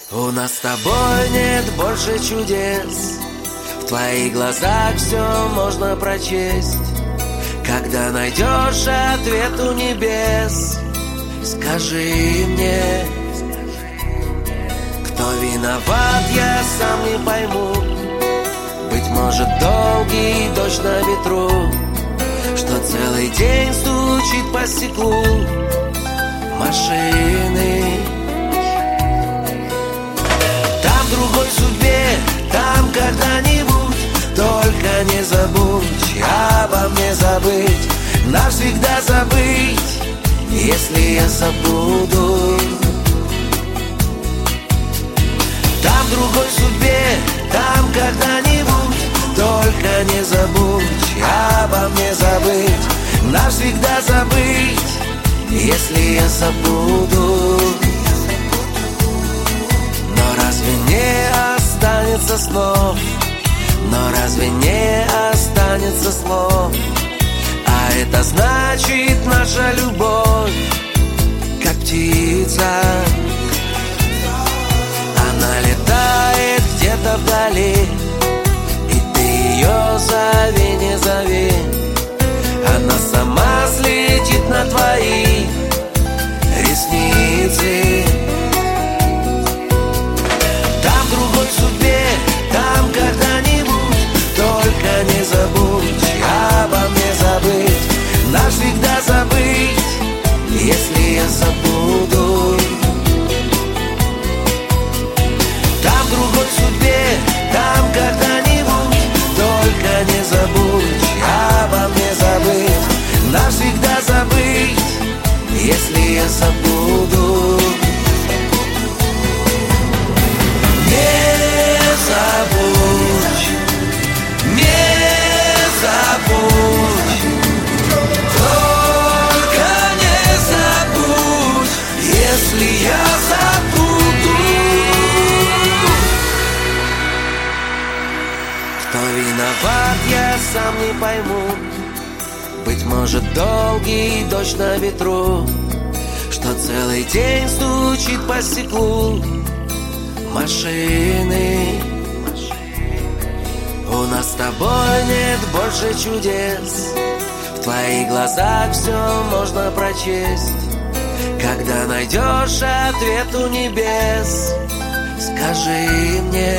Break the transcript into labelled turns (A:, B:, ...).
A: У нас с тобой нет больше чудес. В твоих глазах все можно прочесть. Когда найдешь ответ у небес, скажи мне, кто виноват, я сам не пойму. Быть может, долгий дождь на ветру, что целый день стучит по стеклу машины. Там в другой судьбе, там когда-нибудь, только не забудь обо мне забыть, навсегда забыть, если я забуду. Там в другой судьбе, там когда-нибудь, только не забудь обо мне забыть, навсегда забыть, если я забуду. Но разве не останется снов? Но разве не останется слов? А это значит, наша любовь, как птица, она летает где-то вдали, и ты ее зови, не зови, она сама слетит на твои ресницы. Там в другой судьбе, там когда-нибудь, только не забудь обо мне забыть, навсегда забыть, если я забуду. Там в другой судьбе, там когда-нибудь, только не забудь обо мне забыть, навсегда забыть, если я забуду. Не забудь, не забудь, только не забудь, если я забуду. Кто виноват, я сам не пойму. Быть может, долгий дождь на ветру, что целый день стучит по стеклу машины. У нас с тобой нет больше чудес. В твоих глазах все можно прочесть. Когда найдешь ответ у небес, скажи мне,